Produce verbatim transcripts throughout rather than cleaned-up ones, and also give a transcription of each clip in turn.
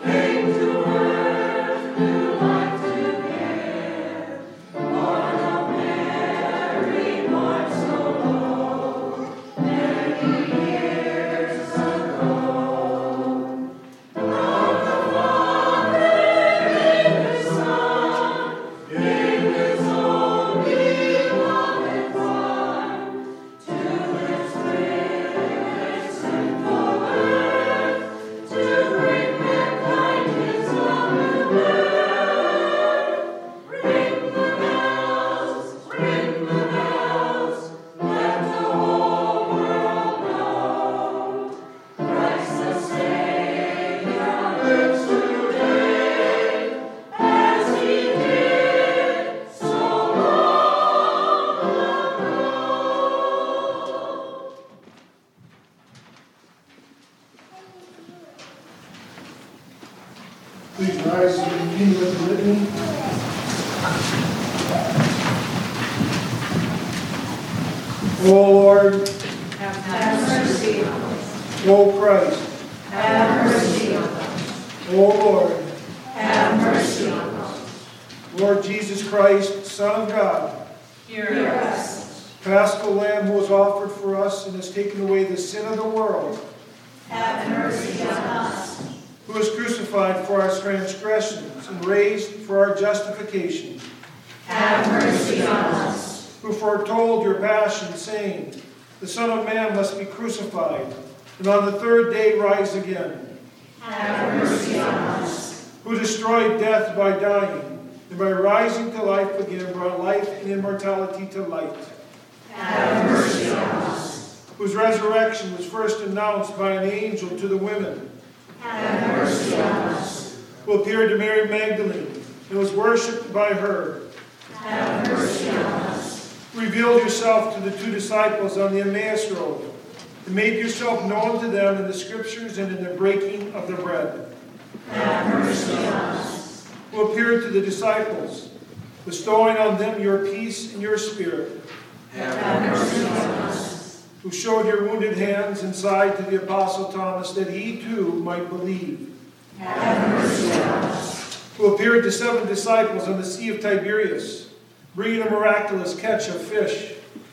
Please rise and continue with the litany. O Lord, have mercy on us. O Christ, Have mercy on us. O Lord, Have mercy on us. Lord Jesus Christ, Son of God, Hear us. Paschal Lamb who was offered for us and has taken away the sin of the world, Have mercy on us. who was crucified for our transgressions and raised for our justification, Have mercy on us. who foretold your passion, saying, the Son of Man must be crucified, and on the third day rise again, Have mercy on us. who destroyed death by dying, and by rising to life again brought life and immortality to light, Have mercy on us. whose resurrection was first announced by an angel to the women, Have mercy on us. who appeared to Mary Magdalene and was worshipped by her, Have mercy on us. who revealed yourself to the two disciples on the Emmaus Road, and made yourself known to them in the Scriptures and in the breaking of the bread, Have mercy on us. who appeared to the disciples, bestowing on them your peace and your spirit, Have mercy on us. who showed your wounded hands and side to the Apostle Thomas, that he too might believe, Have mercy on us. who appeared to seven disciples on the Sea of Tiberias, bringing a miraculous catch of fish,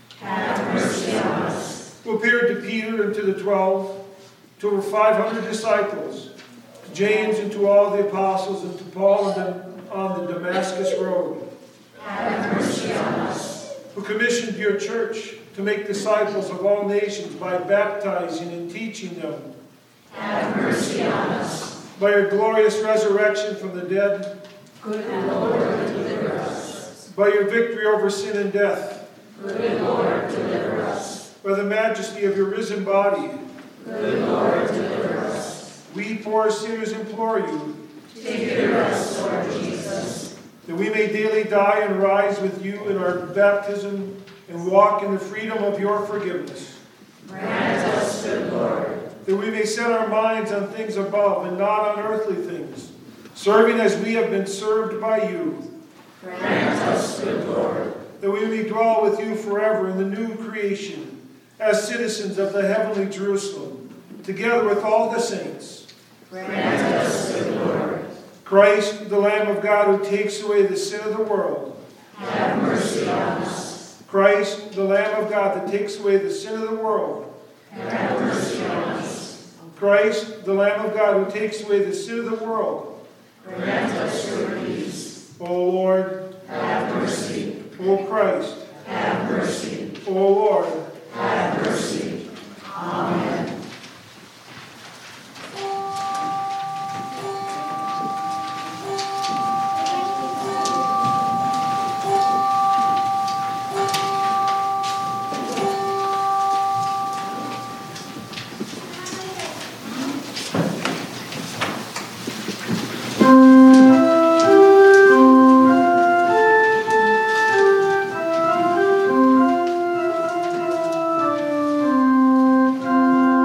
Have mercy on us. who appeared to Peter and to the twelve, to over five hundred disciples, to James and to all the apostles, and to Paul and them on the Damascus road, Have mercy on us. who commissioned your church to make disciples of all nations by baptizing and teaching them, Have mercy on us. by your glorious resurrection from the dead, Good Lord, deliver us. by your victory over sin and death, Good Lord, deliver us. by the majesty of your risen body, Good Lord, deliver us. we poor sinners implore you, Hear us, Lord Jesus. that we may daily die and rise with you in our baptism and walk in the freedom of your forgiveness, Grant us, good Lord. that we may set our minds on things above and not on earthly things, serving as we have been served by you, Grant us, good Lord. that we may dwell with you forever in the new creation, as citizens of the heavenly Jerusalem, together with all the saints. Grant us, good Lord. Christ, the Lamb of God, who takes away the sin of the world. Have mercy on us. Christ, the Lamb of God, that takes away the sin of the world. Have mercy on us. Christ, the Lamb of God, who takes away the sin of the world. Grant us your peace. O Lord, Have mercy. O Christ, Have mercy. O Lord, Have mercy. Amen. O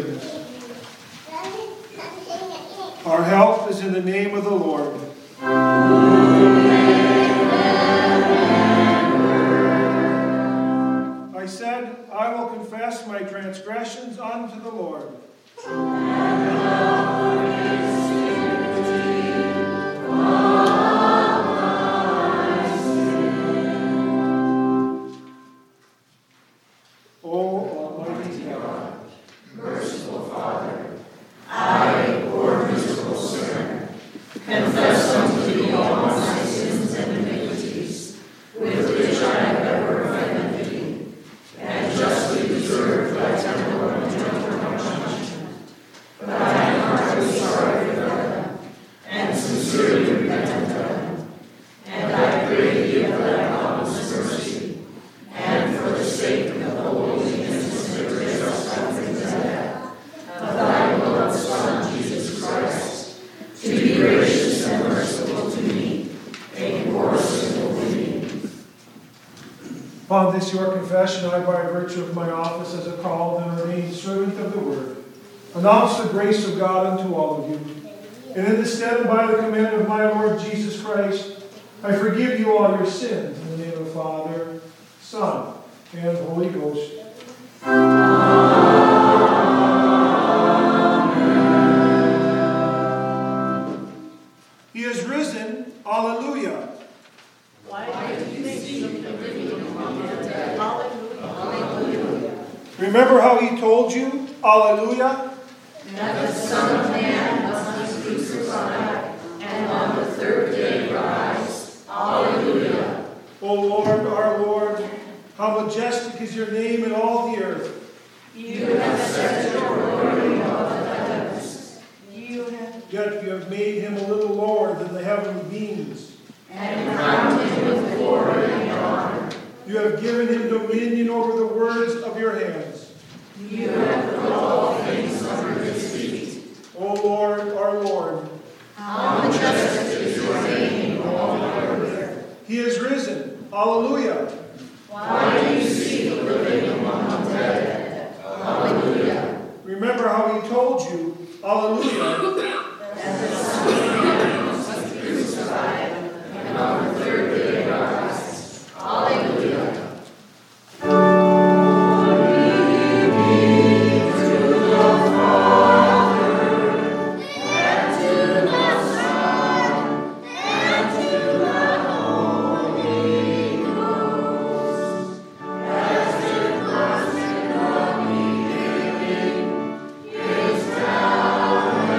sins. Our help is in the name of the Lord. I said, I will confess my transgressions unto the Lord. Upon this your confession, I, by virtue of my office as a called and ordained servant of the word, announce the grace of God unto all of you. And in the stead and by the command of my Lord Jesus Christ, I forgive you all your sins in the name of the Father, Son, and Holy Ghost. Amen. He is risen. Alleluia. Why do you seek the living among the dead? Hallelujah. Remember how he told you, Alleluia? That the Son of Man must be crucified, and on the third day rise. Alleluia. O Lord, our Lord, how majestic is your name in all the earth. You have set your glory above the heavens. You have Yet you have made him a little lower than the heavenly beings. and crowned him with glory and honor. You have given him dominion over the words of your hands. You have put all things under his feet. O Lord, our Lord, How majestic is your name in all the earth. he is risen. Alleluia. Why do you seek the living among the dead? Hallelujah. Remember how he told you, Alleluia, That the Son of Man must be crucified, and on the third day rise. Hallelujah. His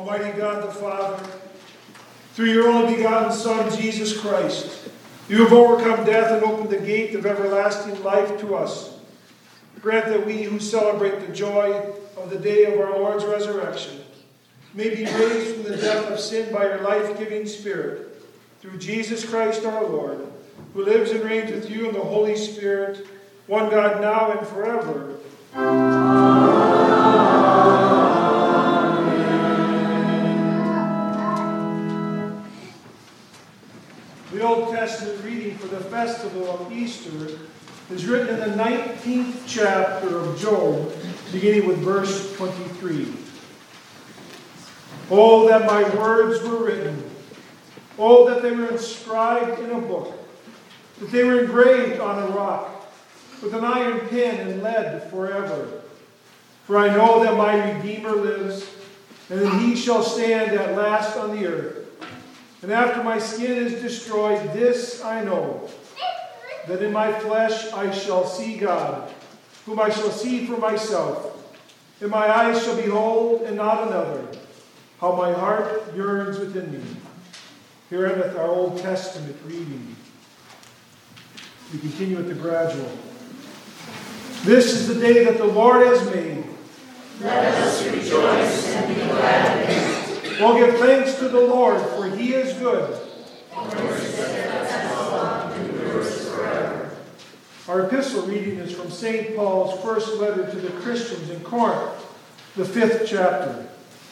Almighty God the Father, through your only begotten Son, Jesus Christ, you have overcome death and opened the gate of everlasting life to us. Grant that we who celebrate the joy of the day of our Lord's resurrection may be raised from the death of sin by your life-giving Spirit, through Jesus Christ our Lord, who lives and reigns with you in the Holy Spirit, one God now and forever. The Old Testament reading for the festival of Easter is written in the nineteenth chapter of Job, beginning with verse twenty-three. Oh, that my words were written. Oh, that they were inscribed in a book, that they were engraved on a rock, with an iron pen and lead forever. For I know that my Redeemer lives, and that he shall stand at last on the earth. And after my skin is destroyed, this I know, that in my flesh I shall see God, whom I shall see for myself. And my eyes shall behold, and not another. How my heart yearns within me. Here endeth our Old Testament reading. We continue with the gradual. This is the day that the Lord has made. Let us rejoice and be glad in it. We'll give thanks to the Lord, for he is good. Our epistle reading is from Saint Paul's first letter to the Christians in Corinth, the fifth chapter.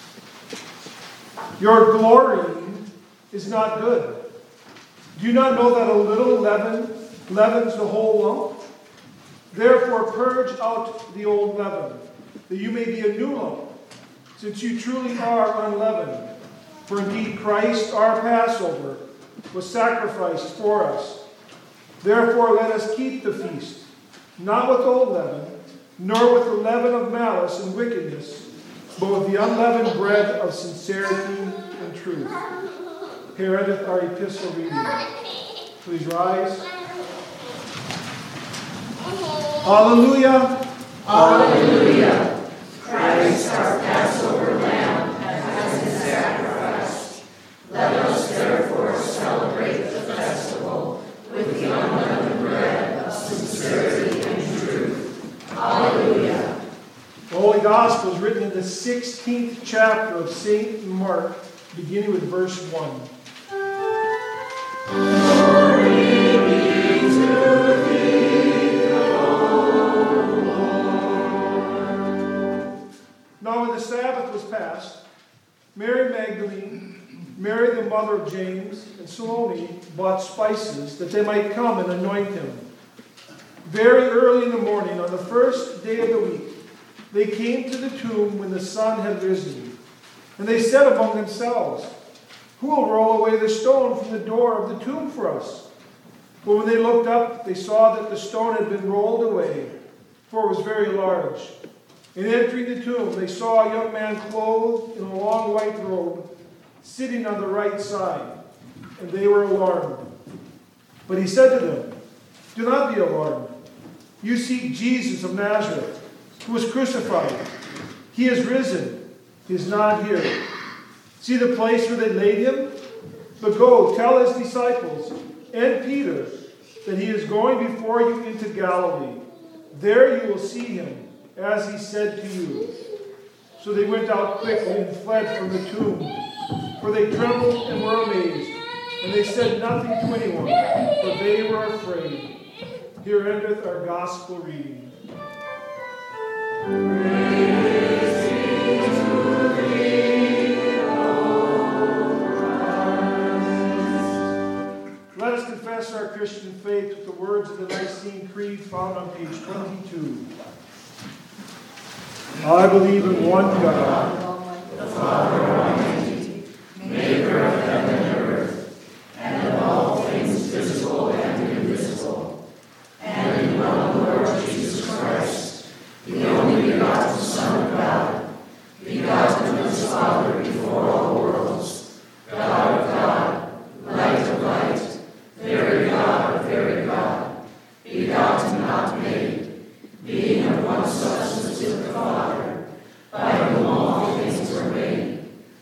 Your glorying is not good. Do you not know that a little leaven leavens the whole lump? Therefore purge out the old leaven, that you may be a new lump, since you truly are unleavened. For indeed Christ, our Passover, was sacrificed for us. Therefore let us keep the feast, not with old leaven, nor with the leaven of malice and wickedness, but with the unleavened bread of sincerity and truth. Here endeth our epistle reading. Please rise. Hallelujah. Hallelujah. Christ, our Passover Lamb, has been sacrificed. Let us therefore celebrate the festival with the unleavened bread of sincerity and truth. Hallelujah. The Holy Gospel is written in the sixteenth chapter of Saint Mark, beginning with verse one. Glory be to thee, O Lord. Now when the Sabbath was past, Mary Magdalene, Mary the mother of James, and Salome bought spices that they might come and anoint him. Very early in the morning, on the first day of the week, they came to the tomb when the sun had risen. And they said among themselves, who will roll away the stone from the door of the tomb for us? But when they looked up, they saw that the stone had been rolled away, for it was very large. And entering the tomb, they saw a young man clothed in a long white robe, sitting on the right side, and they were alarmed. But he said to them, do not be alarmed. You seek Jesus of Nazareth, who was crucified. He is risen. He is not here. See the place where they laid him? But go, tell his disciples and Peter that he is going before you into Galilee. There you will see him, as he said to you. So they went out quickly and fled from the tomb, for they trembled and were amazed. And they said nothing to anyone, for they were afraid. Here endeth our gospel reading. Praise be to thee, O Christ. Let us confess our Christian faith with the words of the Nicene Creed found on page twenty-two. I believe in one God, The Father Almighty, maker of heaven and earth, and of all things visible and invisible, and in one Lord Jesus Christ, the only begotten Son of God, begotten of his Father before all worlds, God of God, light of light, very God of very God, begotten not made, being of one substance with the Father, by whom all things were made,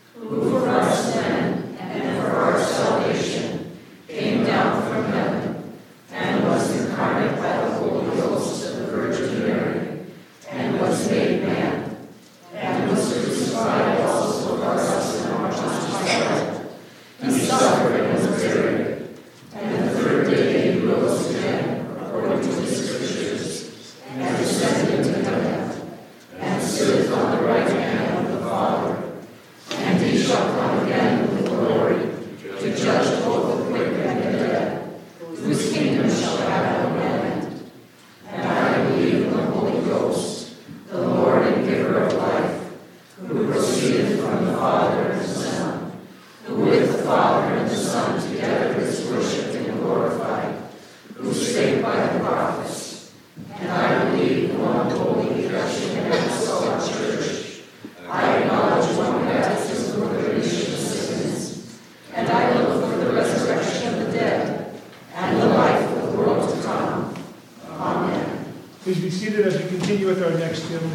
continue with our next hymn.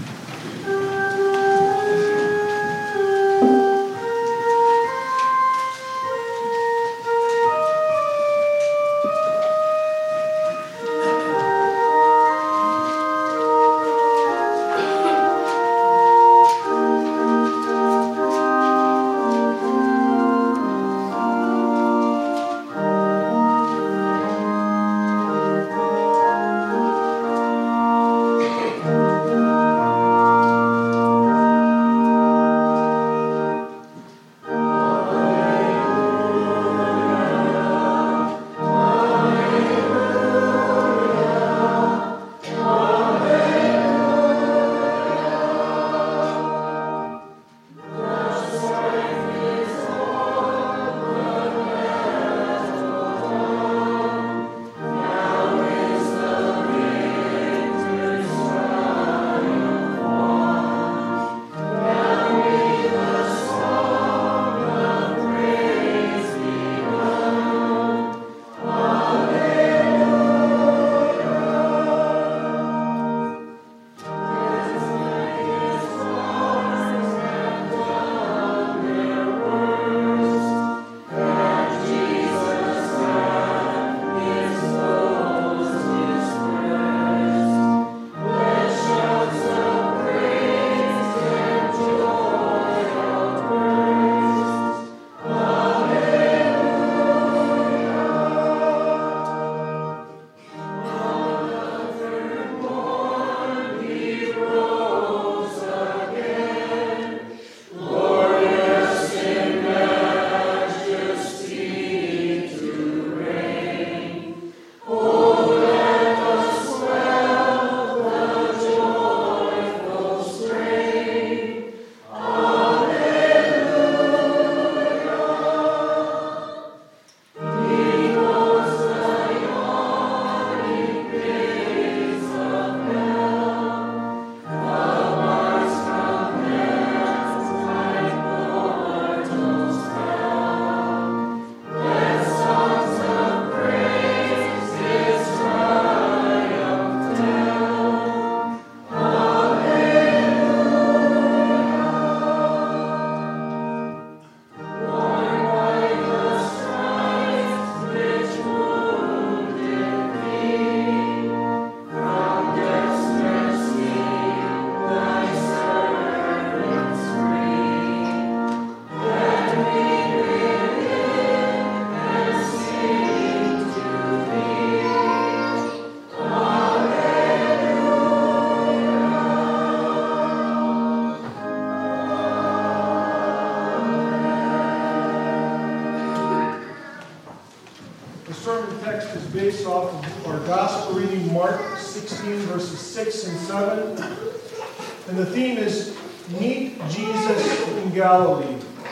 Based off of our gospel reading, Mark sixteen, verses six and seven. And the theme is Meet Jesus in Galilee.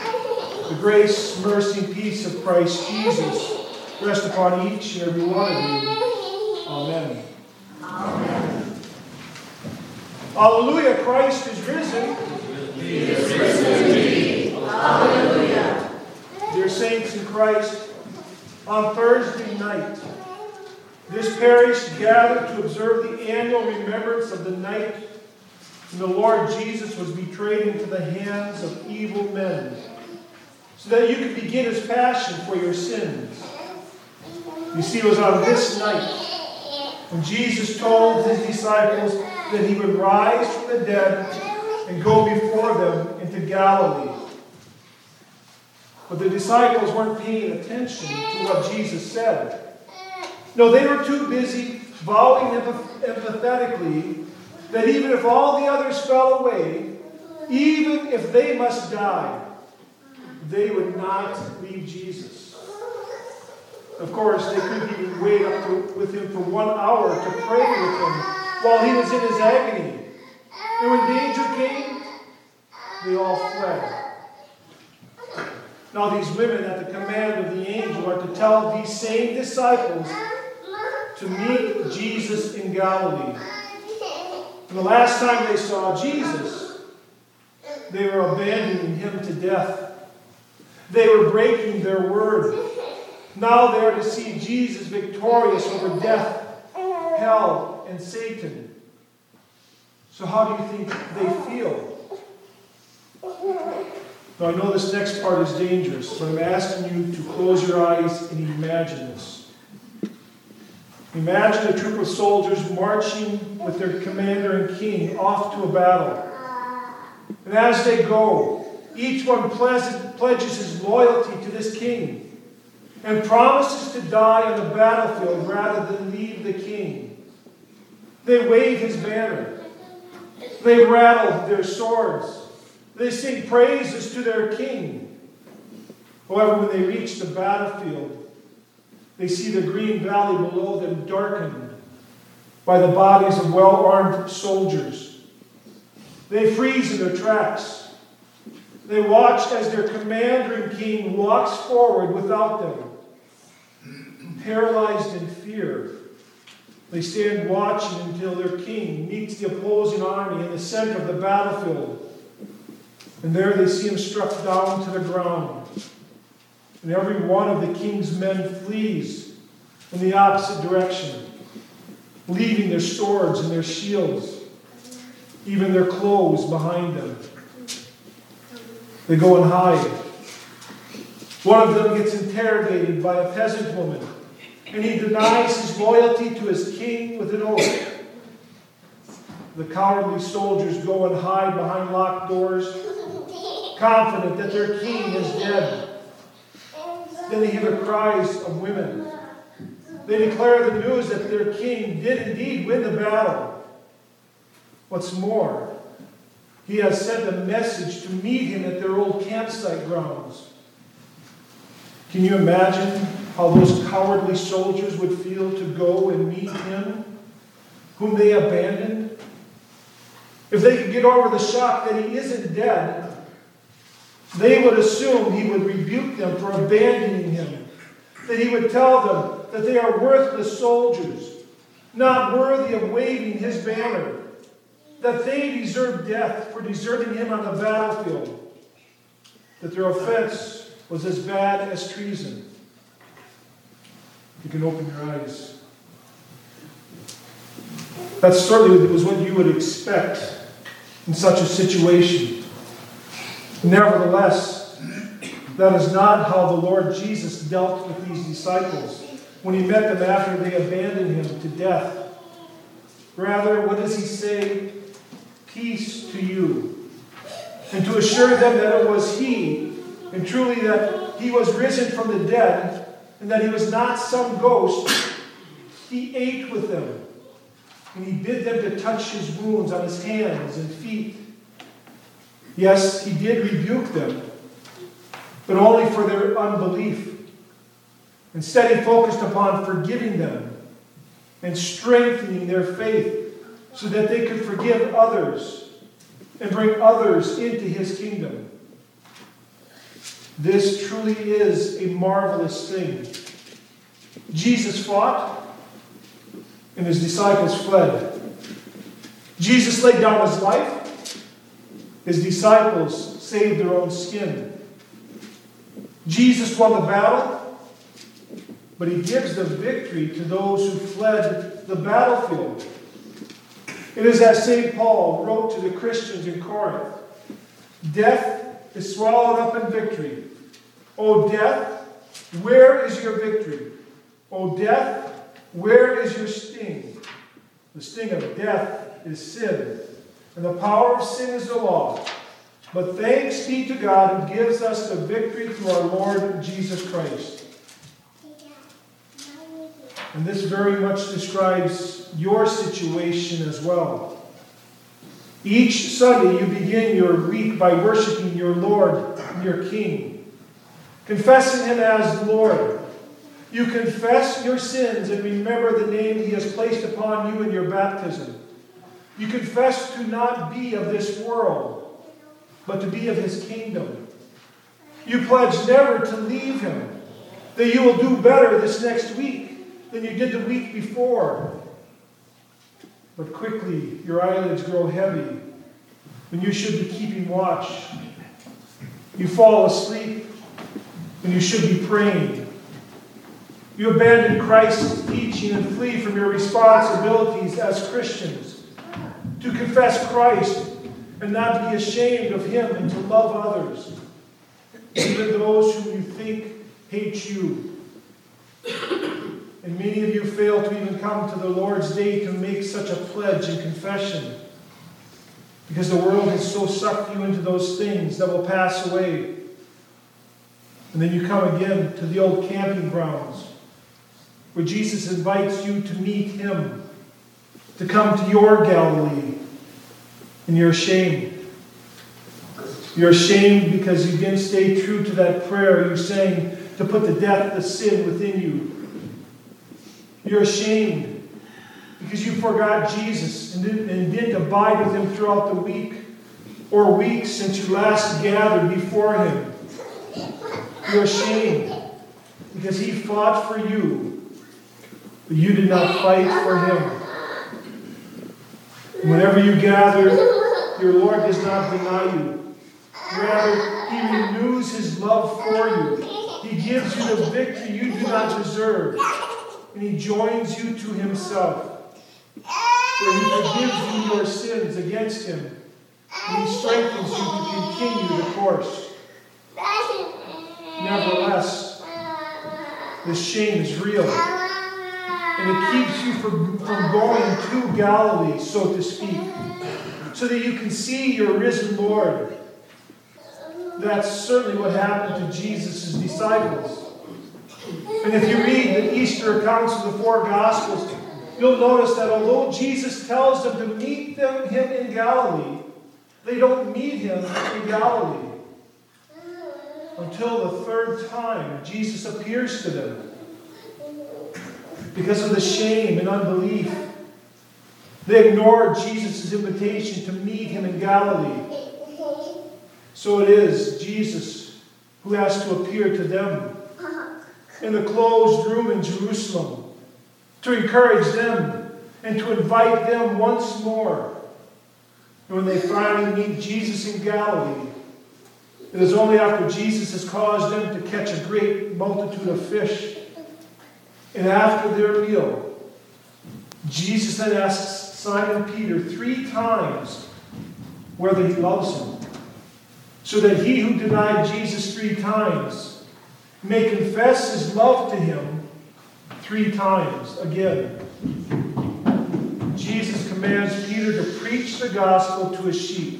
The grace, mercy, and peace of Christ Jesus rest upon each and every one of you. Amen. Amen. Hallelujah, Christ is risen. He is risen indeed. Hallelujah. Dear saints in Christ, on Thursday night, this parish gathered to observe the annual remembrance of the night when the Lord Jesus was betrayed into the hands of evil men, so that you could begin his passion for your sins. You see, it was on this night when Jesus told his disciples that he would rise from the dead and go before them into Galilee. But the disciples weren't paying attention to what Jesus said. No, they were too busy vowing empathetically that even if all the others fell away, even if they must die, they would not leave Jesus. Of course, they couldn't even wait up to, with him for one hour to pray with him while he was in his agony. And when danger came, they all fled. Now these women, at the command of the angel, are to tell these same disciples to meet Jesus in Galilee. And the last time they saw Jesus, they were abandoning him to death. They were breaking their word. Now they are to see Jesus victorious over death, hell, and Satan. So how do you think they feel? Now I know this next part is dangerous, but I'm asking you to close your eyes and imagine this. Imagine a troop of soldiers marching with their commander and king off to a battle. And as they go, each one pledges his loyalty to this king and promises to die on the battlefield rather than leave the king. They wave his banner. They rattle their swords. They sing praises to their king. However, when they reach the battlefield, they see the green valley below them darkened by the bodies of well-armed soldiers. They freeze in their tracks. They watch as their commander and king walks forward without them. Paralyzed in fear, they stand watching until their king meets the opposing army in the center of the battlefield. And there they see him struck down to the ground. And every one of the king's men flees in the opposite direction, leaving their swords and their shields, even their clothes behind them. They go and hide. One of them gets interrogated by a peasant woman, and he denies his loyalty to his king with an oath. The cowardly soldiers go and hide behind locked doors, confident that their king is dead. Then they hear the cries of women. They declare the news that their king did indeed win the battle. What's more, he has sent a message to meet him at their old campsite grounds. Can you imagine how those cowardly soldiers would feel to go and meet him, whom they abandoned? If they could get over the shock that he isn't dead, they would assume he would rebuke them for abandoning him, that he would tell them that they are worthless soldiers, not worthy of waving his banner, that they deserve death for deserting him on the battlefield, that their offense was as bad as treason. You can open your eyes. That certainly was what you would expect in such a situation. Nevertheless, that is not how the Lord Jesus dealt with these disciples when he met them after they abandoned him to death. Rather, what does he say? Peace to you. And to assure them that it was he, and truly that he was risen from the dead, and that he was not some ghost, he ate with them. And he bid them to touch his wounds on his hands and feet. Yes, he did rebuke them, but only for their unbelief. Instead, he focused upon forgiving them and strengthening their faith so that they could forgive others and bring others into his kingdom. This truly is a marvelous thing. Jesus fought, and his disciples fled. Jesus laid down his life. His disciples saved their own skin. Jesus won the battle, but he gives the victory to those who fled the battlefield. It is as Saint Paul wrote to the Christians in Corinth, "Death is swallowed up in victory. O death, where is your victory? O death, where is your sting? The sting of death is sin, and the power of sin is the law. But thanks be to God who gives us the victory through our Lord Jesus Christ." And this very much describes your situation as well. Each Sunday you begin your week by worshiping your Lord and your King, confessing him as Lord. You confess your sins and remember the name he has placed upon you in your baptism. You confess to not be of this world, but to be of his kingdom. You pledge never to leave him, that you will do better this next week than you did the week before. But quickly your eyelids grow heavy when you should be keeping watch. You fall asleep when you should be praying. You abandon Christ's teaching and flee from your responsibilities as Christians to confess Christ and not be ashamed of him, and to love others, even those whom you think hate you. And many of you fail to even come to the Lord's Day to make such a pledge and confession, because the world has so sucked you into those things that will pass away. And then you come again to the old camping grounds, where Jesus invites you to meet him, to come to your Galilee, and you're ashamed. You're ashamed because you didn't stay true to that prayer you sang to put to death the sin within you. You're ashamed because you forgot Jesus and didn't, and didn't abide with him throughout the week or weeks since you last gathered before him. You're ashamed because he fought for you, but you did not fight for him. Whenever you gather, your Lord does not deny you. Rather, he renews his love for you. He gives you the victory you do not deserve. And he joins you to himself, where he forgives you your sins against him. And he strengthens you to continue the course. Nevertheless, the shame is real. And it keeps you from, from going to Galilee, so to speak, so that you can see your risen Lord. That's certainly what happened to Jesus' disciples. And if you read the Easter accounts of the four Gospels, you'll notice that although Jesus tells them to meet them, him in Galilee, they don't meet him in Galilee until the third time Jesus appears to them. Because of the shame and unbelief, they ignored Jesus' invitation to meet him in Galilee. So it is Jesus who has to appear to them in the closed room in Jerusalem to encourage them and to invite them once more. And when they finally meet Jesus in Galilee, it is only after Jesus has caused them to catch a great multitude of fish. And after their meal, Jesus then asks Simon Peter three times whether he loves him, so that he who denied Jesus three times may confess his love to him three times again. Jesus commands Peter to preach the gospel to his sheep.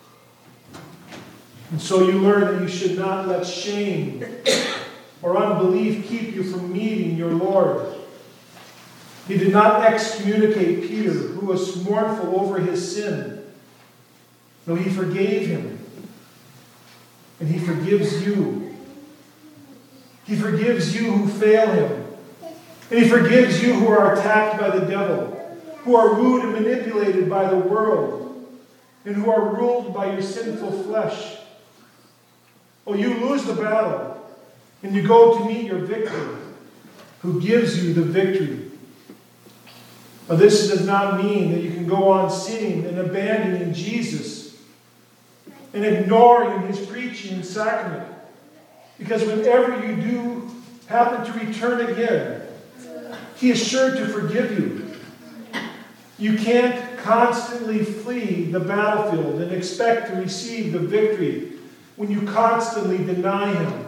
And so you learn that you should not let shame or unbelief keep you from meeting your Lord. He did not excommunicate Peter, who was mournful over his sin. No, he forgave him. And he forgives you. He forgives you who fail him. And he forgives you who are attacked by the devil, who are wooed and manipulated by the world, and who are ruled by your sinful flesh. Oh, you lose the battle, and you go to meet your victor, who gives you the victory. Now, this does not mean that you can go on sinning and abandoning Jesus and ignoring his preaching and sacrament. Because whenever you do happen to return again, he is sure to forgive you. You can't constantly flee the battlefield and expect to receive the victory when you constantly deny him.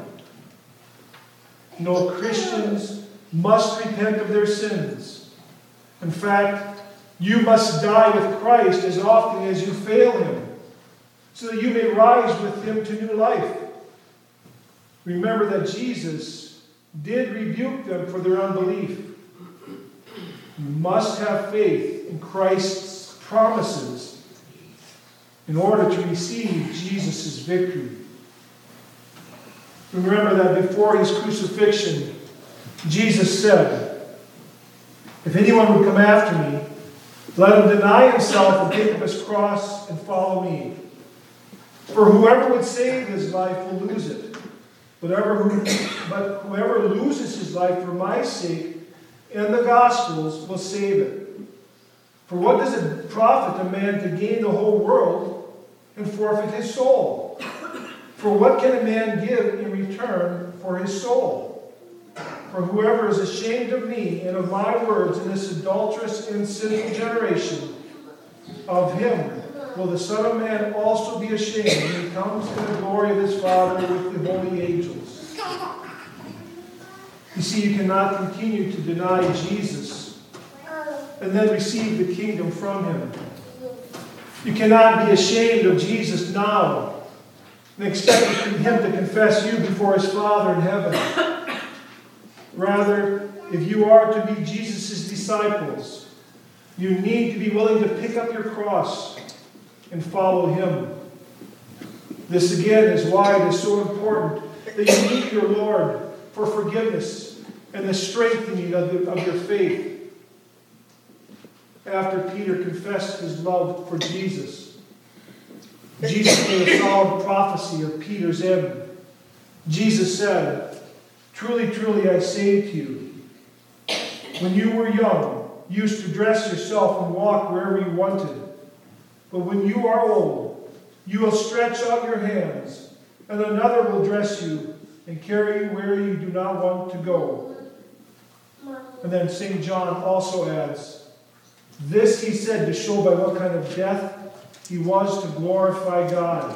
No, Christians must repent of their sins. In fact, you must die with Christ as often as you fail him, so that you may rise with him to new life. Remember that Jesus did rebuke them for their unbelief. You must have faith in Christ's promises in order to receive Jesus' victory. Remember that before his crucifixion, Jesus said, "If anyone would come after me, let him deny himself and take up his cross and follow me. For whoever would save his life will lose it. Whatever who, but whoever loses his life for my sake and the gospel's will save it. For what does it profit a man to gain the whole world and forfeit his soul? For what can a man give in return for his soul? For whoever is ashamed of me and of my words in this adulterous and sinful generation, of him will the Son of Man also be ashamed when he comes in the glory of his Father with the holy angels. You see, you cannot continue to deny Jesus and then receive the kingdom from him. You cannot be ashamed of Jesus now and expect him to confess you before his Father in heaven. Rather, if you are to be Jesus' disciples, you need to be willing to pick up your cross and follow him. This again is why it is so important that you meet your Lord for forgiveness and the strengthening of, the, of your faith. After Peter confessed his love for Jesus, Jesus gave a solid prophecy of Peter's end. Jesus said, "Truly, truly, I say to you, when you were young, you used to dress yourself and walk wherever you wanted. But when you are old, you will stretch out your hands, and another will dress you and carry you where you do not want to go." And then Saint John also adds, "This he said to show by what kind of death he was to glorify God."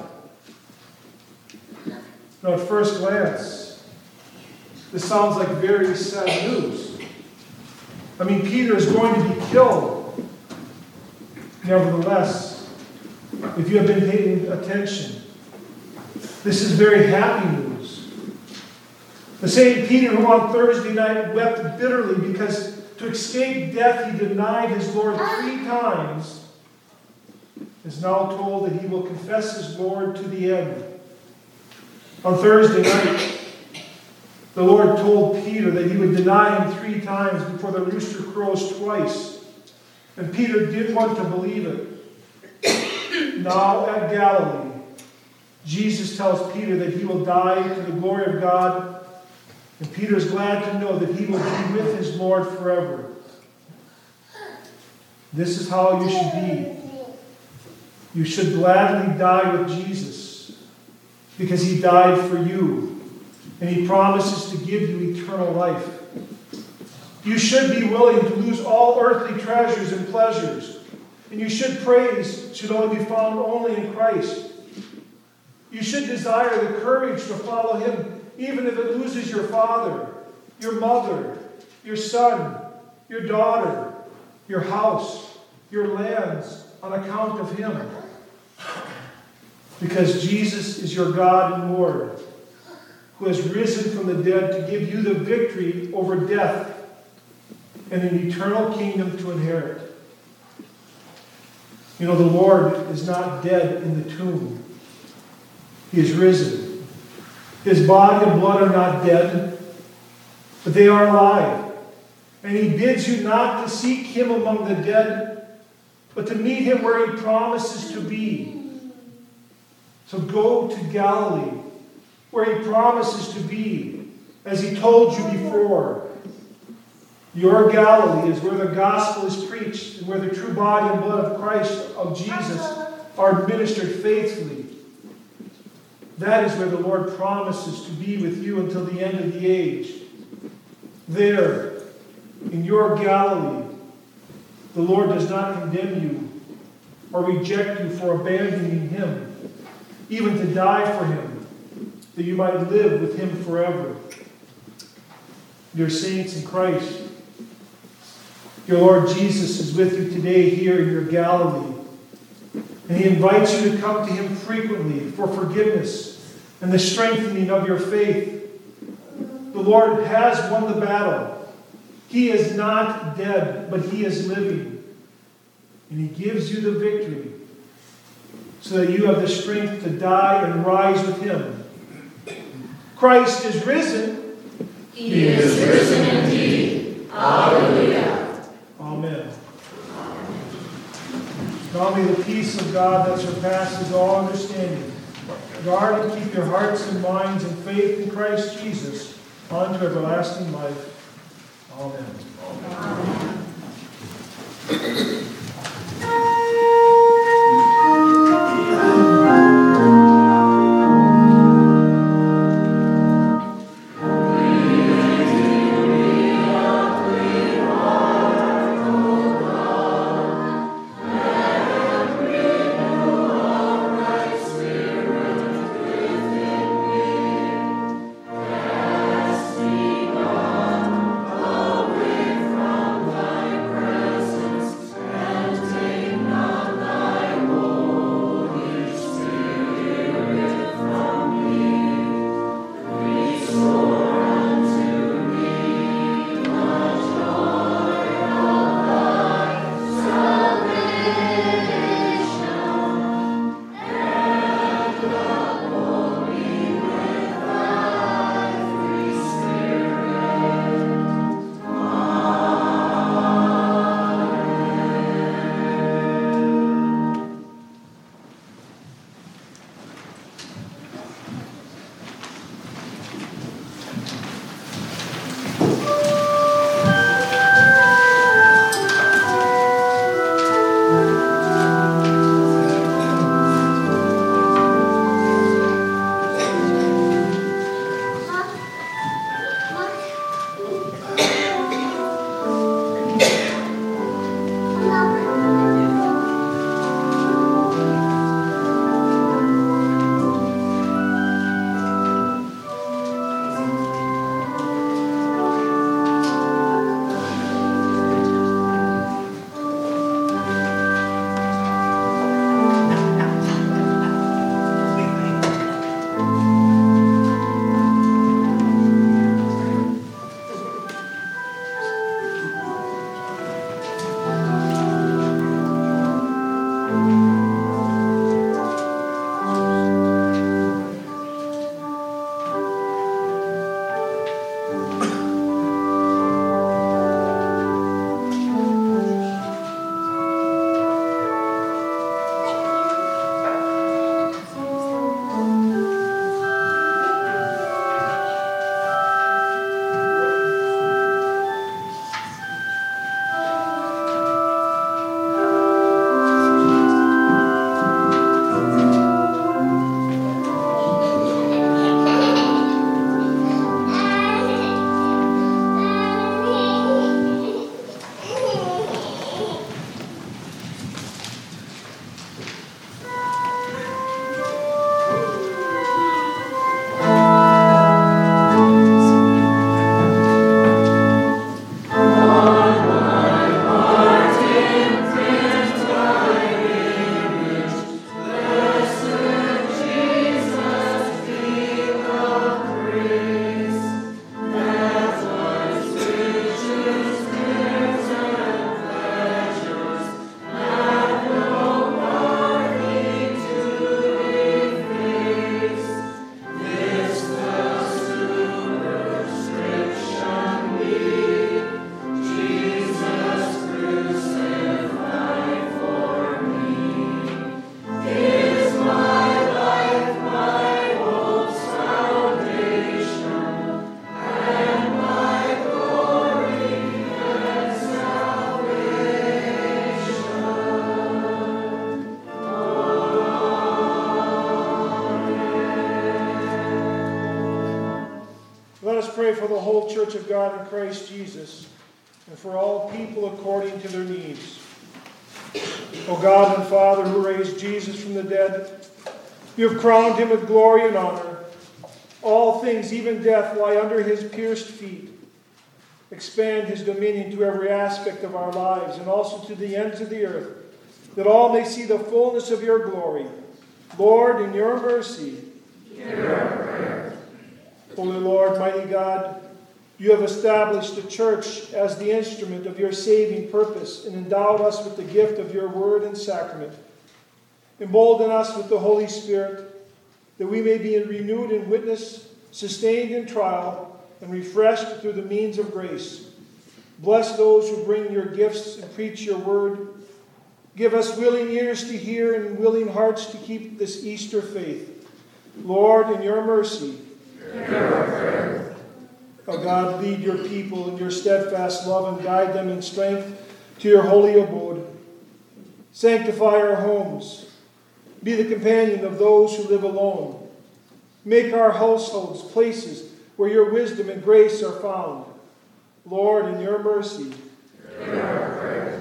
Now, at first glance, this sounds like very sad news. I mean, Peter is going to be killed. Nevertheless, if you have been paying attention, this is very happy news. The same Peter who on Thursday night wept bitterly because to escape death he denied his Lord three times is now told that he will confess his Lord to the end. On Thursday night, the Lord told Peter that he would deny him three times before the rooster crows twice. And Peter did want to believe it. Now at Galilee, Jesus tells Peter that he will die to the glory of God. And Peter is glad to know that he will be with his Lord forever. This is how you should be. You should gladly die with Jesus because he died for you. And he promises to give you eternal life. You should be willing to lose all earthly treasures and pleasures. And you should praise should only be found only in Christ. You should desire the courage to follow him, even if it loses your father, your mother, your son, your daughter, your house, your lands, on account of him. Because Jesus is your God and Lord, who has risen from the dead to give you the victory over death and an eternal kingdom to inherit. You know, the Lord is not dead in the tomb. He is risen. His body and blood are not dead, but they are alive. And he bids you not to seek him among the dead, but to meet him where he promises to be. So go to Galilee, where he promises to be, as he told you before. Your Galilee is where the gospel is preached, and where the true body and blood of Christ, of Jesus, are administered faithfully. That is where the Lord promises to be with you until the end of the age. There, in your Galilee, the Lord does not condemn you or reject you for abandoning him, even to die for him, that you might live with him forever. Dear saints in Christ, your Lord Jesus is with you today here in your Galilee. And he invites you to come to him frequently for forgiveness and the strengthening of your faith. The Lord has won the battle. He is not dead, but he is living. And he gives you the victory so that you have the strength to die and rise with him. Christ is risen. He is risen indeed. Hallelujah. Amen. Now may the peace of God that surpasses all understanding guard and keep your hearts and minds in faith in Christ Jesus unto everlasting life. Amen. Amen. pray for the whole Church of God in Christ Jesus, and for all people according to their needs. O God and Father, who raised Jesus from the dead, you have crowned him with glory and honor. All things, even death, lie under his pierced feet. Expand his dominion to every aspect of our lives and also to the ends of the earth, that all may see the fullness of your glory. Lord, in your mercy, hear our prayer. Holy Lord, mighty God, you have established the church as the instrument of your saving purpose and endowed us with the gift of your word and sacrament. Embolden us with the Holy Spirit, that we may be renewed in witness, sustained in trial, and refreshed through the means of grace. Bless those who bring your gifts and preach your word. Give us willing ears to hear and willing hearts to keep this Easter faith. Lord, in your mercy, hear our prayer. O God, lead your people in your steadfast love and guide them in strength to your holy abode. Sanctify our homes. Be the companion of those who live alone. Make our households places where your wisdom and grace are found. Lord, in your mercy, hear our prayer.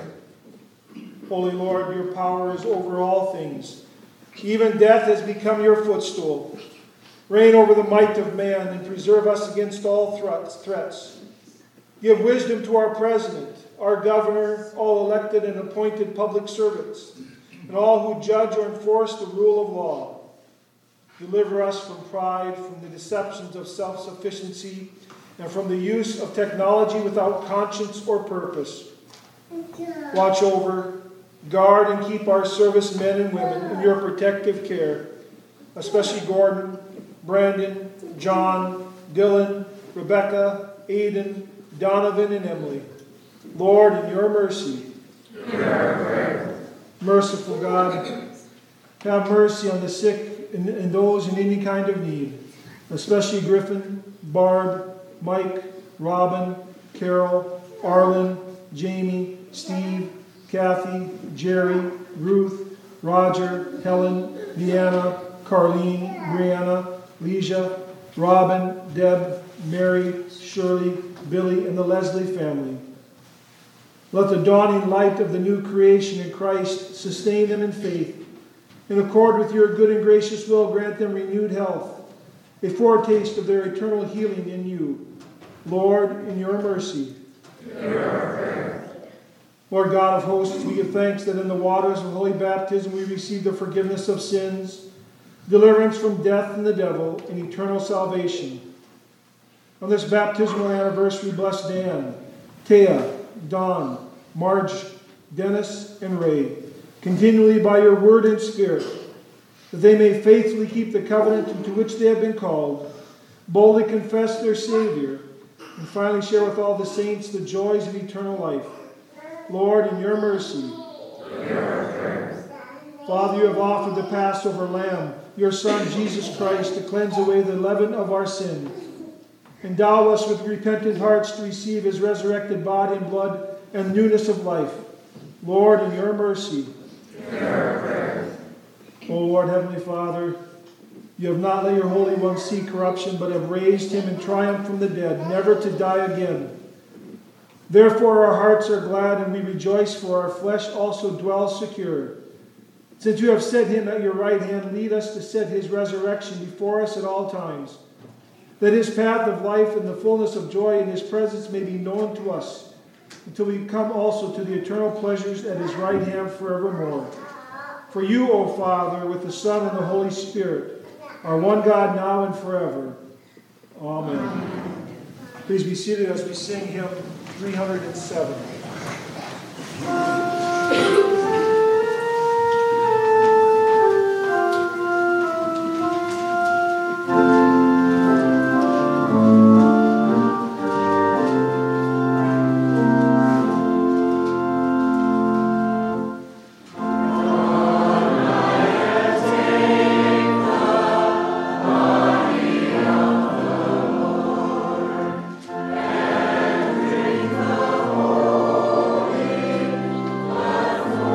Holy Lord, your power is over all things. Even death has become your footstool. Reign over the might of man and preserve us against all threats. Give wisdom to our president, our governor, all elected and appointed public servants, and all who judge or enforce the rule of law. Deliver us from pride, from the deceptions of self-sufficiency, and from the use of technology without conscience or purpose. Watch over, guard, and keep our servicemen and women in your protective care, especially Gordon, Brandon, John, Dylan, Rebecca, Aiden, Donovan, and Emily. Lord, in your mercy, hear our prayer. Merciful God, have mercy on the sick and, and those in any kind of need, especially Griffin, Barb, Mike, Robin, Carol, Arlen, Jamie, Steve, Kathy, Jerry, Ruth, Roger, Helen, Deanna, Carlene, Brianna, Leisha, Robin, Deb, Mary, Shirley, Billy, and the Leslie family. Let the dawning light of the new creation in Christ sustain them in faith. In accord with your good and gracious will, grant them renewed health, a foretaste of their eternal healing in you. Lord, in your mercy, hear our prayer. Lord God of hosts, we give thanks that in the waters of holy baptism we receive the forgiveness of sins, deliverance from death and the devil, and eternal salvation. On this baptismal anniversary, bless Dan, Taya, Don, Marge, Dennis, and Ray, continually by your word and spirit, that they may faithfully keep the covenant into which they have been called, boldly confess their Savior, and finally share with all the saints the joys of eternal life. Lord, in your mercy, hear our prayer. Father, you have offered the Passover lamb, your Son, Jesus Christ, to cleanse away the leaven of our sin. Endow us with repentant hearts to receive his resurrected body and blood and newness of life. Lord, in your mercy, hear our prayer. O Lord, Heavenly Father, you have not let your Holy One see corruption, but have raised him in triumph from the dead, never to die again. Therefore our hearts are glad and we rejoice, for our flesh also dwells secure. Since you have set him at your right hand, lead us to set his resurrection before us at all times, that his path of life and the fullness of joy in his presence may be known to us, until we come also to the eternal pleasures at his right hand forevermore. For you, O Father, with the Son and the Holy Spirit, are one God now and forever. Amen. Amen. Please be seated as we sing hymn three hundred seven. Holy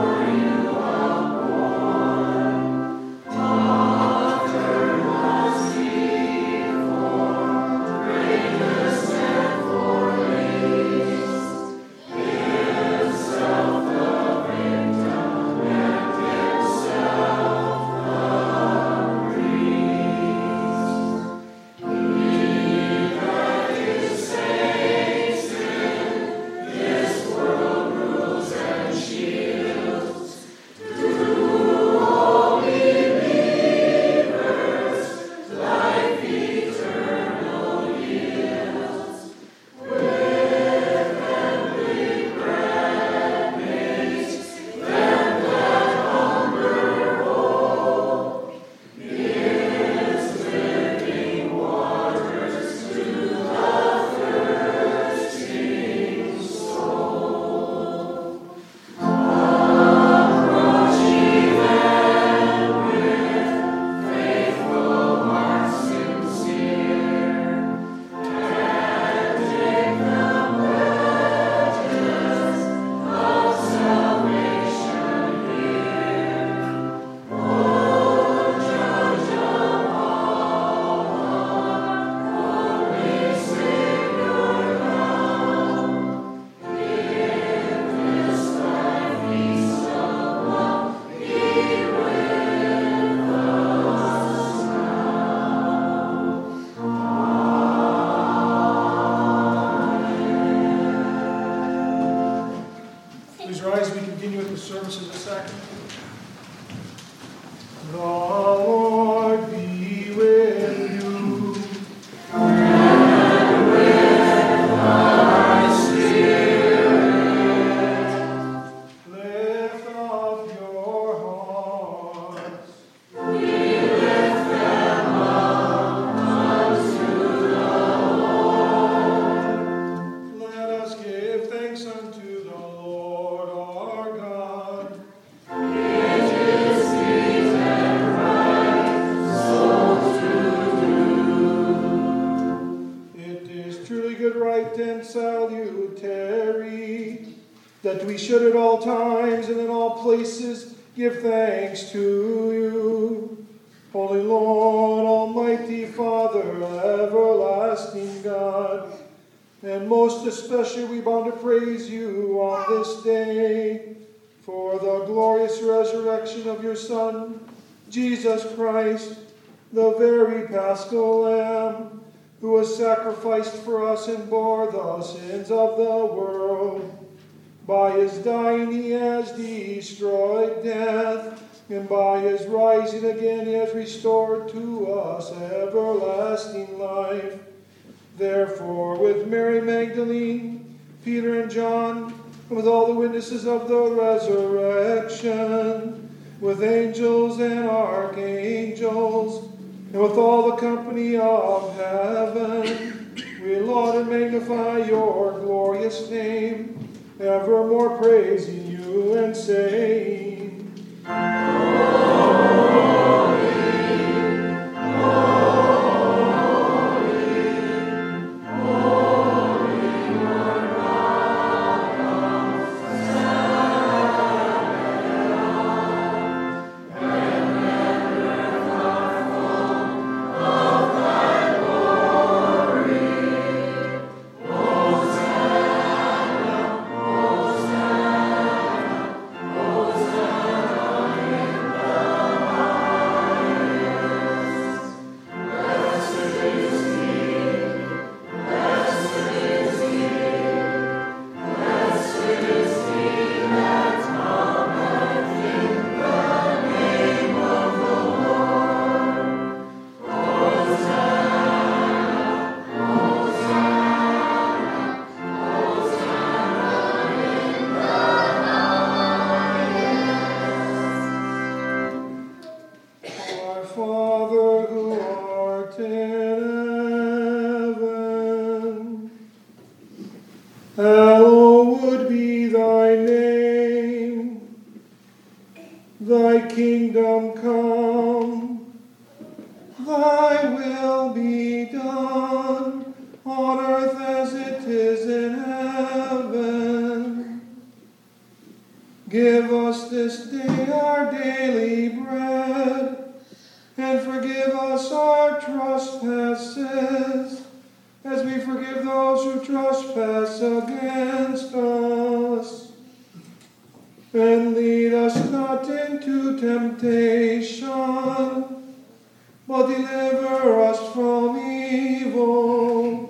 that we should at all times and in all places give thanks to you. Holy Lord, Almighty Father, everlasting God, and most especially we bound to praise you on this day for the glorious resurrection of your Son, Jesus Christ, the very Paschal Lamb, who was sacrificed for us and bore the sins of the world. By his dying he has destroyed death, and by his rising again he has restored to us everlasting life. Therefore, with Mary Magdalene, Peter and John, and with all the witnesses of the resurrection, with angels and archangels, and with all the company of heaven, we laud and magnify your glorious name, evermore praising you and saying, hallowed be thy name. Thy kingdom come, thy will be done, on earth as it is in heaven. Give us this day our daily bread, and forgive us our trespasses, as we forgive those who trespass against us. And lead us not into temptation, but deliver us from evil.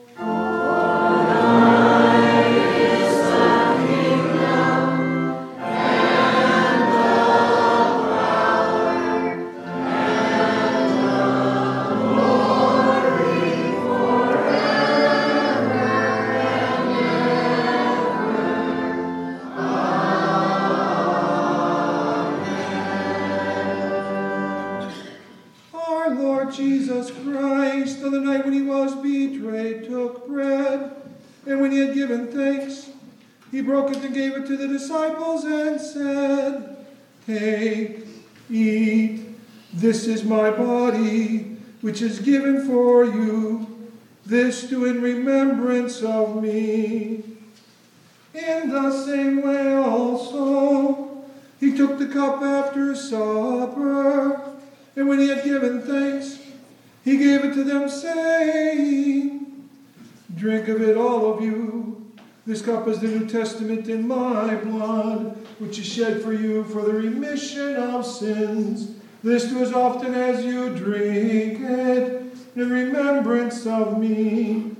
Jesus Christ, on the night when he was betrayed, took bread, and when he had given thanks, he broke it and gave it to the disciples and said, "Take, eat, this is my body, which is given for you. This do in remembrance of me." In the same way also, he took the cup after supper, and when he had given thanks, he gave it to them, saying, "Drink of it, all of you. This cup is the New Testament in my blood, which is shed for you for the remission of sins. This do as often as you drink it in remembrance of me."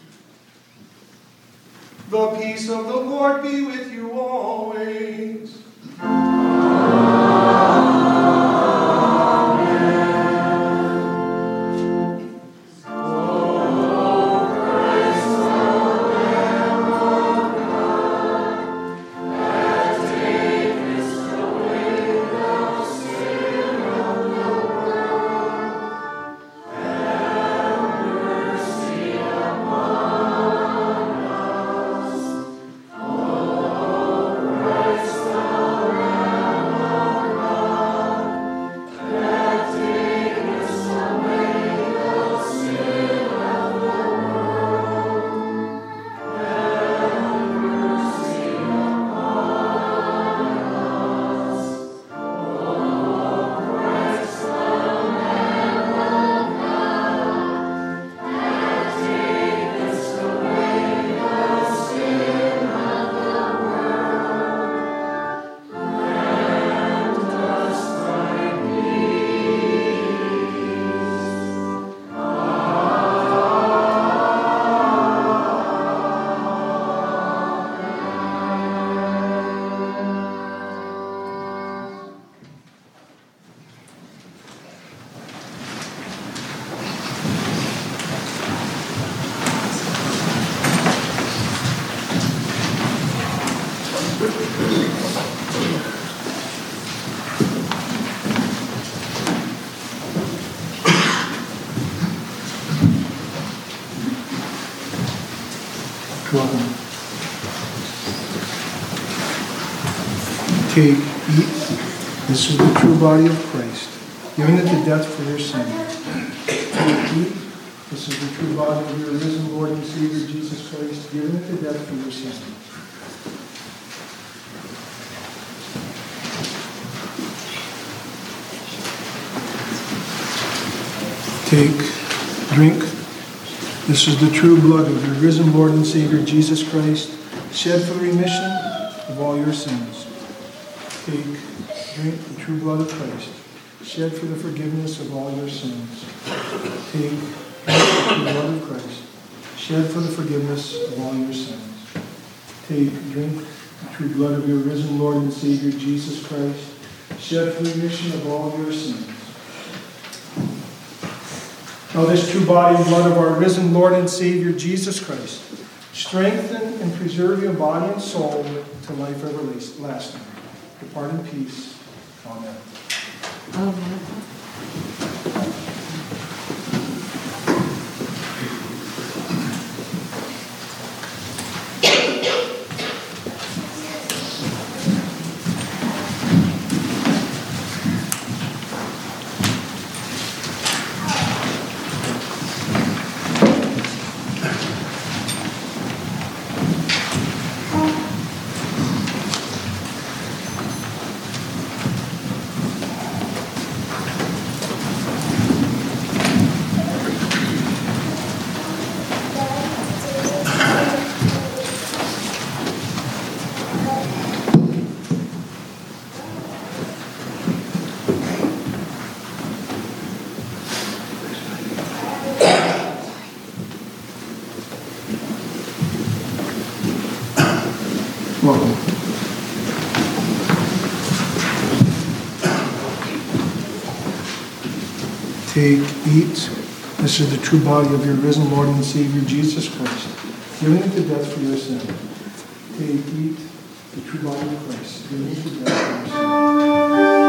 The peace of the Lord be with you always. Christ, Take, eat. This is the true body of Christ, given into death for your sin. Take, eat. This is the true body of your risen Lord and Savior Jesus Christ, given into death for your sin. Take, drink. This is the true blood of your risen Lord and Savior Jesus Christ, shed for the remission of all your sins. Take, drink the true blood of Christ, shed for the forgiveness of all your sins. Take, drink the true blood of Christ, shed for the forgiveness of all your sins. Take, drink the true blood of your risen Lord and Savior Jesus Christ, shed for the remission of all your sins. Now this true body and blood of our risen Lord and Savior Jesus Christ, strengthen and preserve your body and soul to life everlasting. Depart in peace. Amen. Amen. Welcome. Take, eat. This is the true body of your risen Lord and Savior Jesus Christ, given into death for your sin. Take, eat the true body of Christ, given into death for your sin.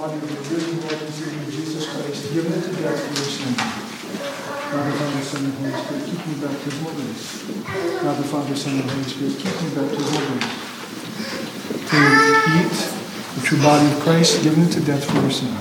body of the risen Lord and Savior Jesus Christ, given into death for your sin. God the Father, Son, and Holy Spirit, keep me baptismal grace. God the Father, Son, and Holy Spirit, keep me baptismal grace. To eat the true body of Christ, given into death for your sin.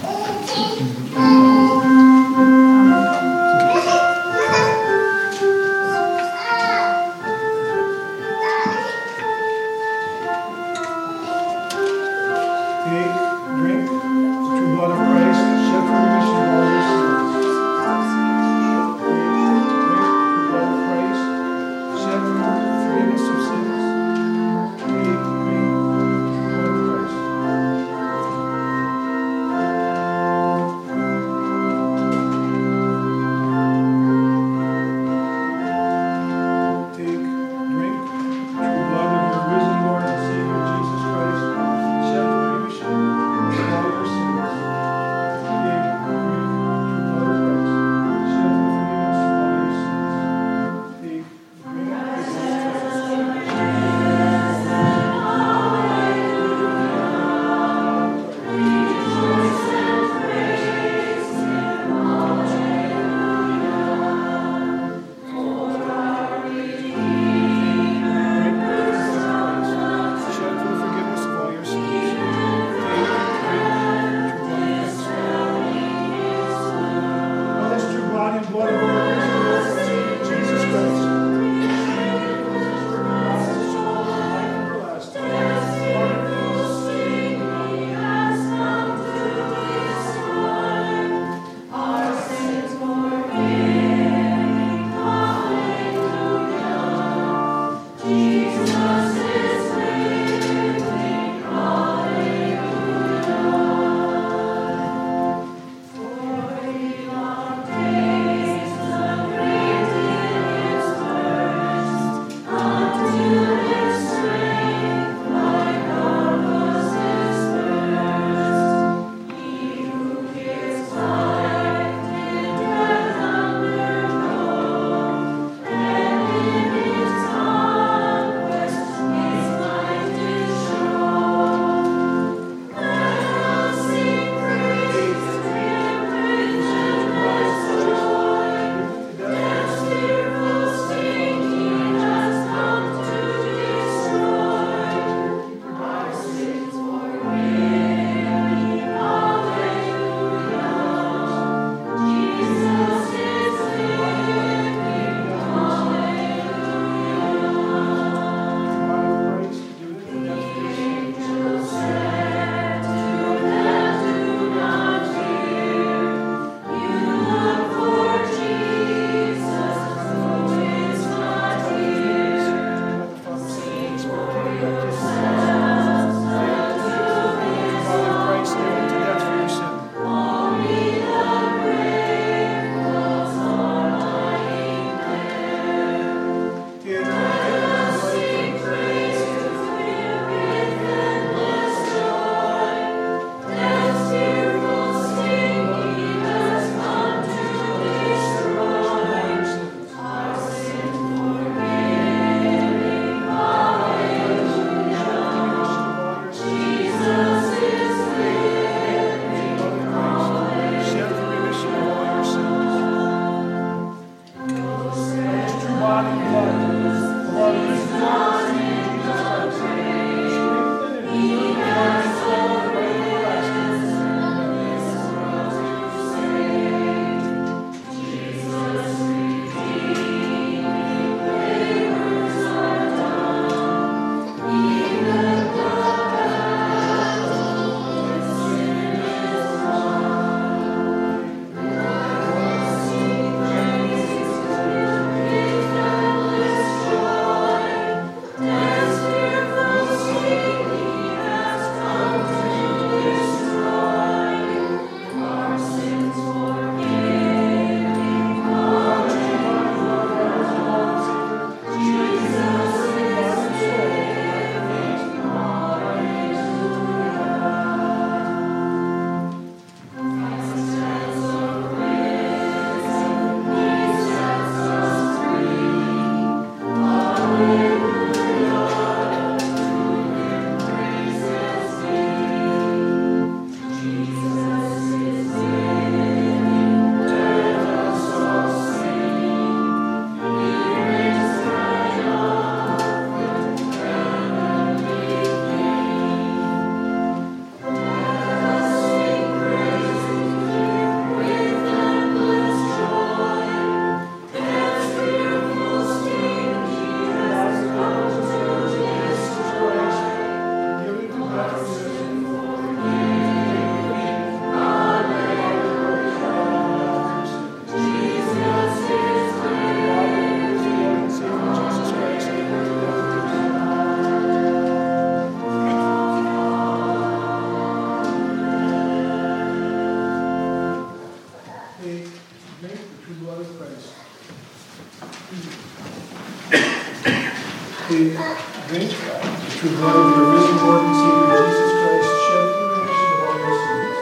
through blood of your risen Lord and Savior Jesus Christ, shed for the remission of all your sins.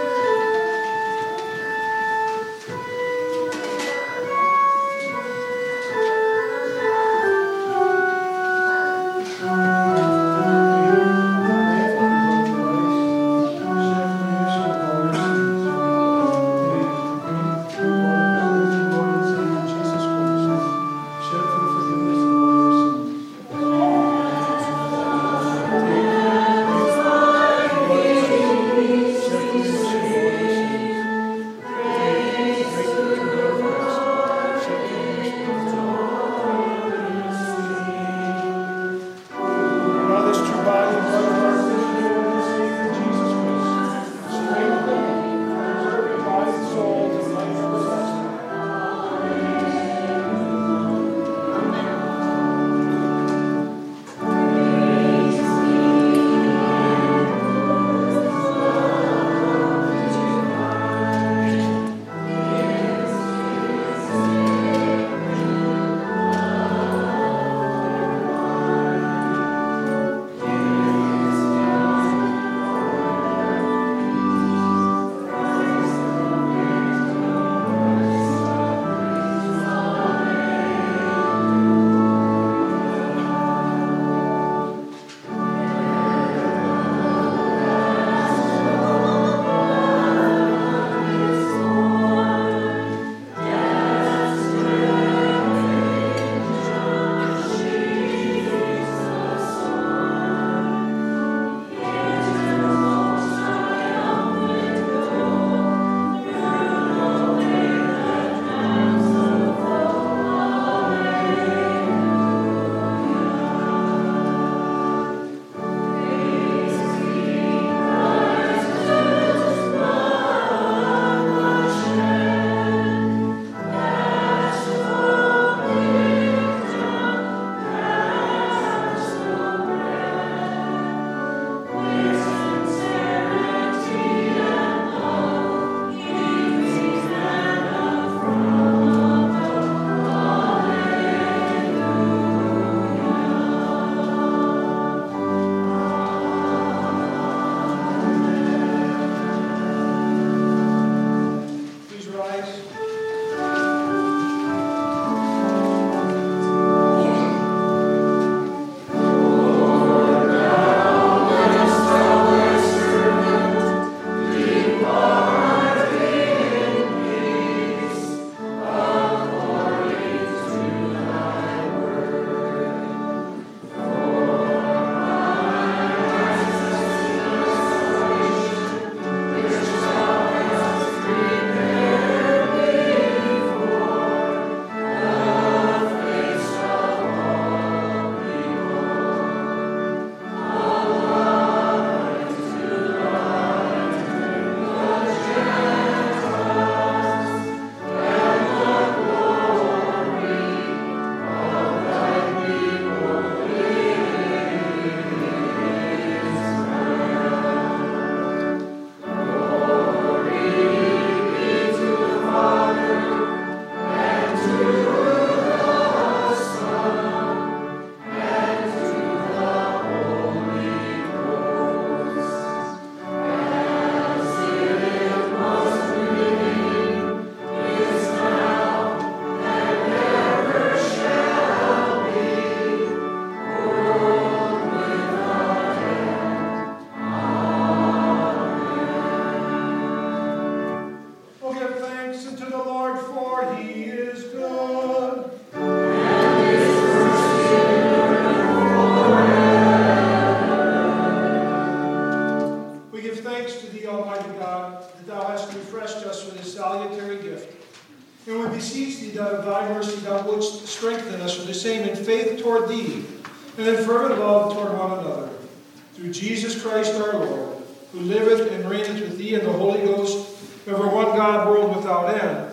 Toward thee, and in fervent love toward one another. Through Jesus Christ our Lord, who liveth and reigneth with thee in the Holy Ghost, ever one God, world without end.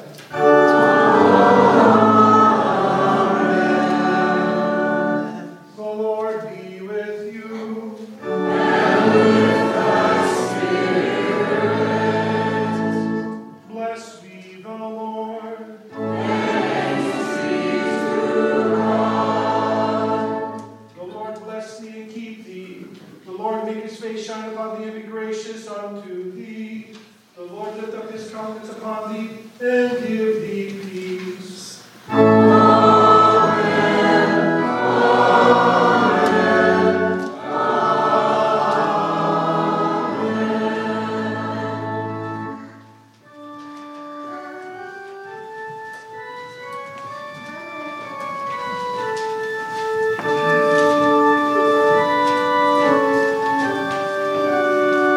Amen. The Lord be with you. And with thy spirit. Blessed be the Lord. Thanks be to God. The Lord bless thee and keep thee. Lord make his face shine upon thee and be gracious unto thee. The Lord lift up his countenance upon thee and give thee peace.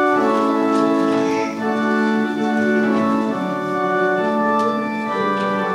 Amen.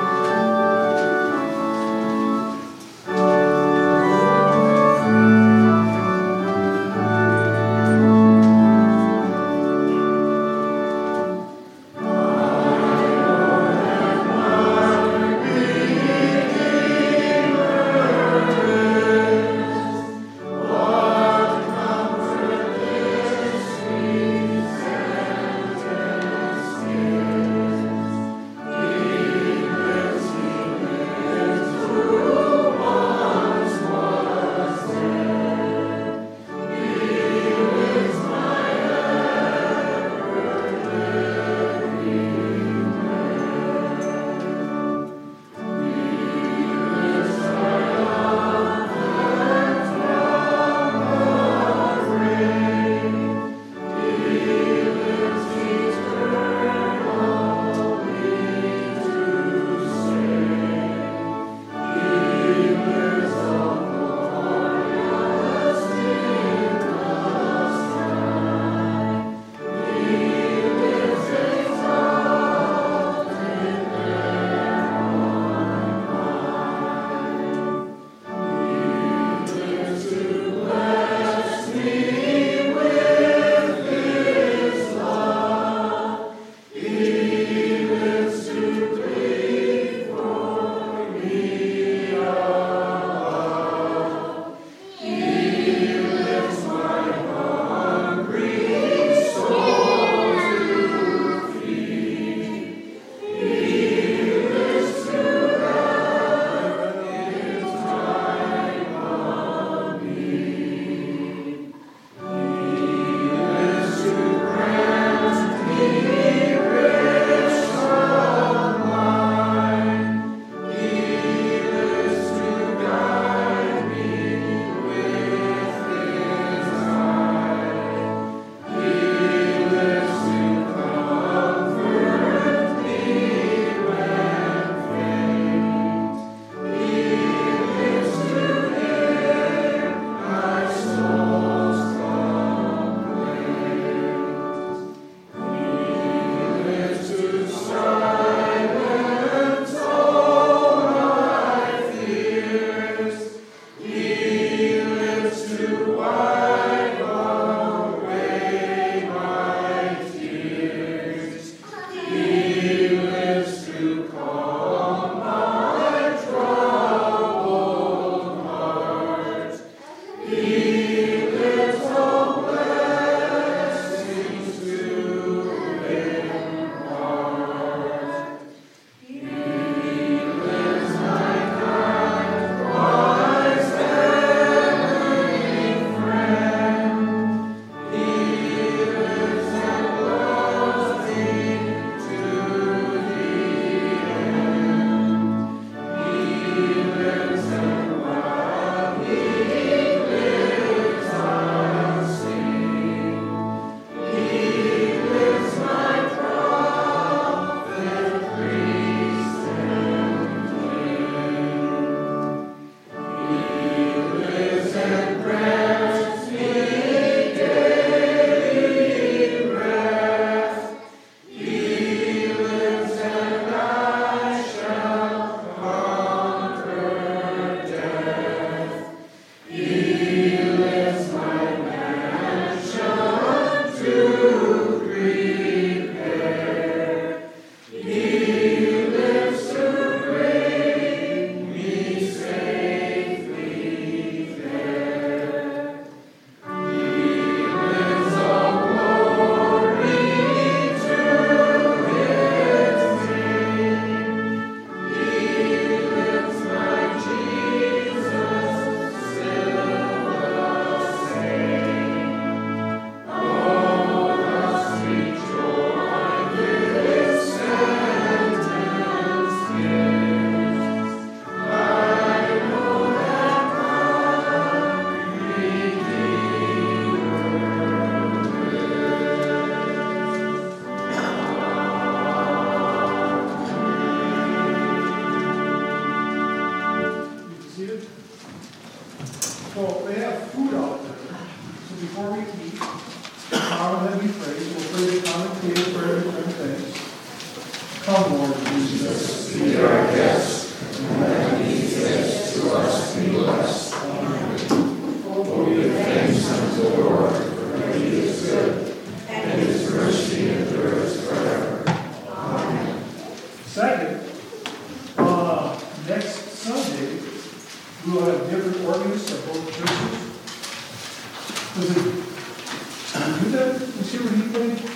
before we eat, Father, that we pray, we'll pray the common table for every return thanks. Come, Lord Jesus, be our guest, and let these gifts to us be blessed. Amen. For we give thanks unto the Lord, for he is good, and his mercy endures forever. Amen. Second, uh, next Sunday, we will have different organists at both churches. Was it, did you do that? Was he where he played?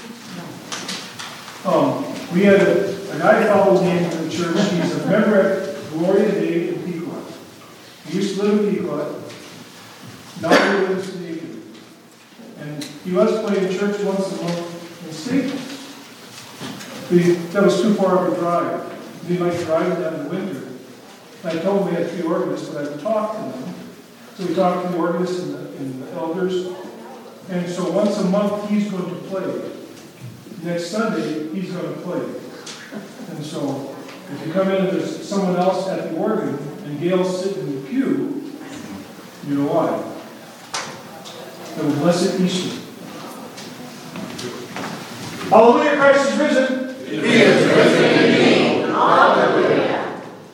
Um, we had a, a guy followed me into the church. He's a member at Gloria Day in Pequot. He used to live in Pequot. Now he lives in Navy. And he was playing church once a month in Staples. We, that was too far of a drive. We might drive down in the winter. And I told him we had three organists, but I would talk to them. So we talked to the organists and the, and the elders. And so once a month, he's going to play. Next Sunday, he's going to play. And so if you come in and there's someone else at the organ, and Gail's sitting in the pew, you know why. Have a blessed Easter. Hallelujah, Christ is risen. He is risen.